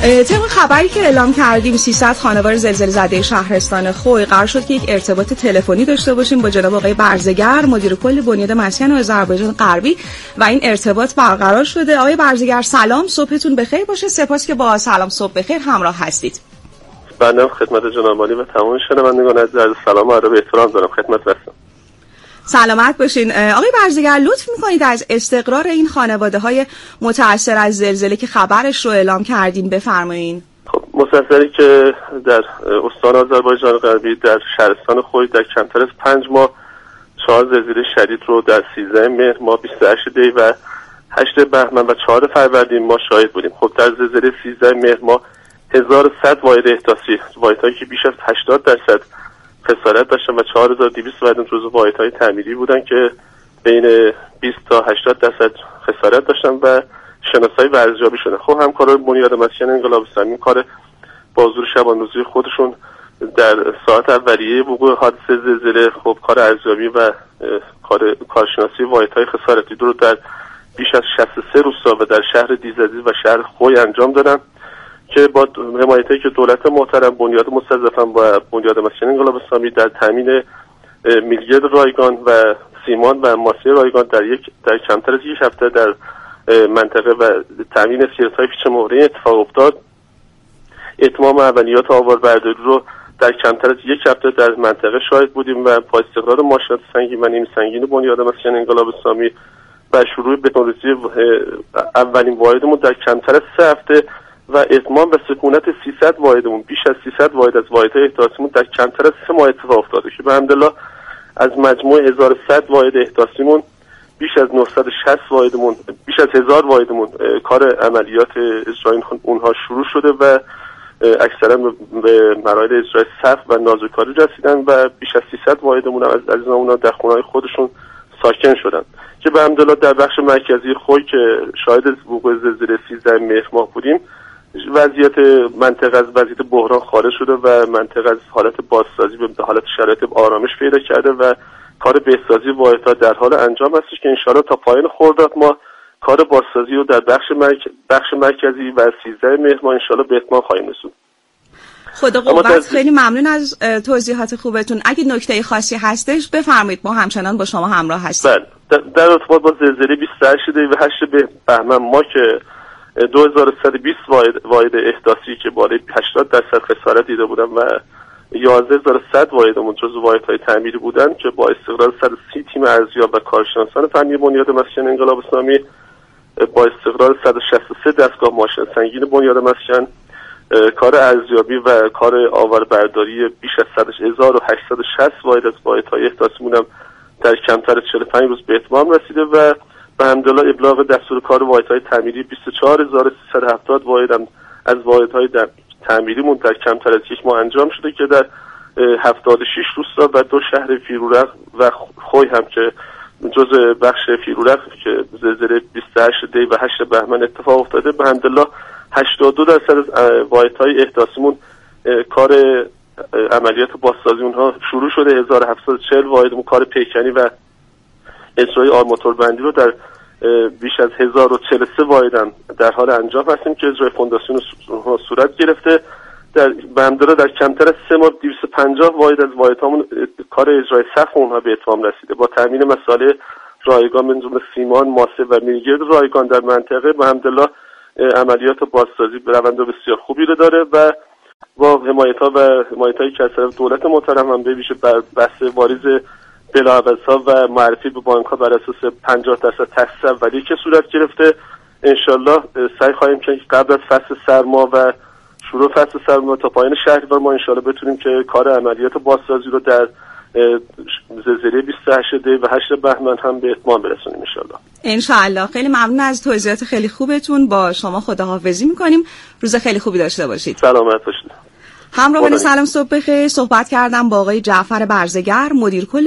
طبق خبری که اعلام کردیم 300 خانوار زلزله زده شهرستان خوی قرار شد که یک ارتباط تلفنی داشته باشیم با جناب آقای برزگر مدیر کل بنیاد مسکن آذربایجان غربی و این ارتباط برقرار شده. آقای برزگر سلام، صبحتون بخیر باشه. سپاس که با سلام صبح بخیر همراه هستید. بنده خدمت جناب عالی و تمام شنوندگان عزیز سلام و عرض احترام دارم خدمت هستم. سلامت باشین. آقای برزگر لطف میکنید از استقرار این خانواده‌های متأثر از زلزله که خبرش رو اعلام کردین بفرمایین. خب مستثری که در استان آذربایجان غربی در شهرستان خوی در کمتر از 5 ماه 4 زلزله شدید رو در 13 مهر ماه 28 دی و 8 بهمن و 4 فروردین ما شاهد بودیم. خب در زلزله 13 مهر ماه 1100 واحد احداثی، واحدهایی که بیش از 80% خسارت داشتن و 4200 واحد جزو واحدهای تعمیری بودن که بین 20 تا 80% خسارت داشتن و شناسایی و ارزیابی شدن. خب همکاران بنیاد مسکن انقلاب اسلامی کار با حضور شبانه‌روزی خودشون در ساعت اولیه وقوع حادثه زلزله خب کار ارزیابی و کارشناسی واحدهای خسارتی رو در بیش از 63 روستا و در شهر دیزدی و شهر خوی انجام دادن که با حمایتی که دولت محترم، بنیاد مستضعفان و بنیاد مسکن انقلاب اسلامی در تامین میلگرد رایگان و سیمان و ماسه رایگان در کمتر از یک هفته در منطقه و تامین اسکلت‌های پیچ مهره اتفاق افتاد. اتمام عملیات آواربرداری رو در کمتر از یک هفته در منطقه شاهد بودیم و با استقرار ماشینات سنگین و نیم سنگین بنیاد مسکن انقلاب اسلامی و شروع بتون‌ریزی اولین واحدمون در کمتر از 3 هفته و اتمام و سکونت 300 واحدمون، بیش از 300 واحد از واحدهای احداثیمون در کمتر از 3 ماه اتفاق افتاده که الحمدلله از مجموع 1100 واحد احداثیمون بیش از 960 واحدمون، بیش از 1000 واحدمون کار عملیات اجرایی اونها شروع شده و اکثرا به مراحل اجرای سخت و نازکاری رسیدن و بیش از 300 واحدمون هم از عزیزانمون در خونه‌های خودشون ساکن شدن که به الحمدلله در بخش مرکزی خوی که شاهد وقوع زلزله 13 مهر ماه بودیم وضعیت منطقه از وضعیت بحران خارج شده و منطقه از حالت بازسازی به حالت شرایط آرامش پیدا کرده و کار بهسازی واحدها در حال انجام هستش که انشاءالله تا پایان خرداد ما کار بازسازی رو در بخش مرکزی و 13 مهر ماه انشاءالله به اتمام خواهیم رسوند. خدا قوت. خیلی ممنون از توضیحات خوبتون. اگه نکته خاصی هستش بفرمایید، ما همچنان با شما همراه هستیم. بله، در ارتباط با زلزله 28 دی و 8 بهمن ما که 2120 واحد احداثی که بالای 80% خسارت دیده بودن و 11100 واحدمون جزو واحدهای تعمیری بودن که با استقرار 130 تیم ارزیاب و کارشناسان فنی بنیاد مسکن انقلاب اسلامی با استقرار 163 دستگاه ماشین سنگین بنیاد مسکن کار ارزیابی و کار آواربرداری بیش از 1860 واحد از واحدهای احداثیمون هم در کمتر از 45 روز به اتمام رسیده و به الحمدلله ابلاغ دستور کار واحدهای تعمیری 24370 واحد هم از واحدهای تعمیریمون در کمتر از یک ماه انجام شده که در 76 روستا و 2 شهر فیرورق و خوی هم که جزء بخش فیرورق که زلزله 28 دی و 8 بهمن اتفاق افتاده به الحمدلله 82% از واحدهای احداثیمون کار عملیات بازسازی اونها شروع شده. 1740 واحدمون کار پیکنی و اجرای آرماتور بندی رو در بیش از 1043 واحد در حال انجام هستیم که اجرای فونداسیون صورت گرفته. در بندر در کمتر از 3 ماه 250 واحد از واحدهامون کار اجرای سقف اونها به اتمام رسیده با تامین مسائل رایگان من جمله سیمان، ماسه و میلگرد رایگان در منطقه به الحمدلله عملیات بازسازی به روند بسیار خوبی رو داره و با حمایت‌هایی که از طرف دولت محترم هم به ویژه بحث واریز بلاابزها و معرفی به بانک‌ها بر اساس 50% تخصیص اولیه که صورت گرفته انشالله سعی خواهیم که قبل از فصل سرما و شروع فصل سرما تا پایان شهریور ما انشالله بتونیم که کار عملیات بازسازی رو در زلزله 28 دی و 8 بهمن هم به اتمام برسونیم انشالله. خیلی ممنون از توضیحات خیلی خوبتون. با شما خداحافظی می‌کنیم. روز خیلی خوبی داشته باشید. سلامت باشید. همراهان سلام صبح بخیر. صحبت کردم با آقای جعفر برزگر مدیر کل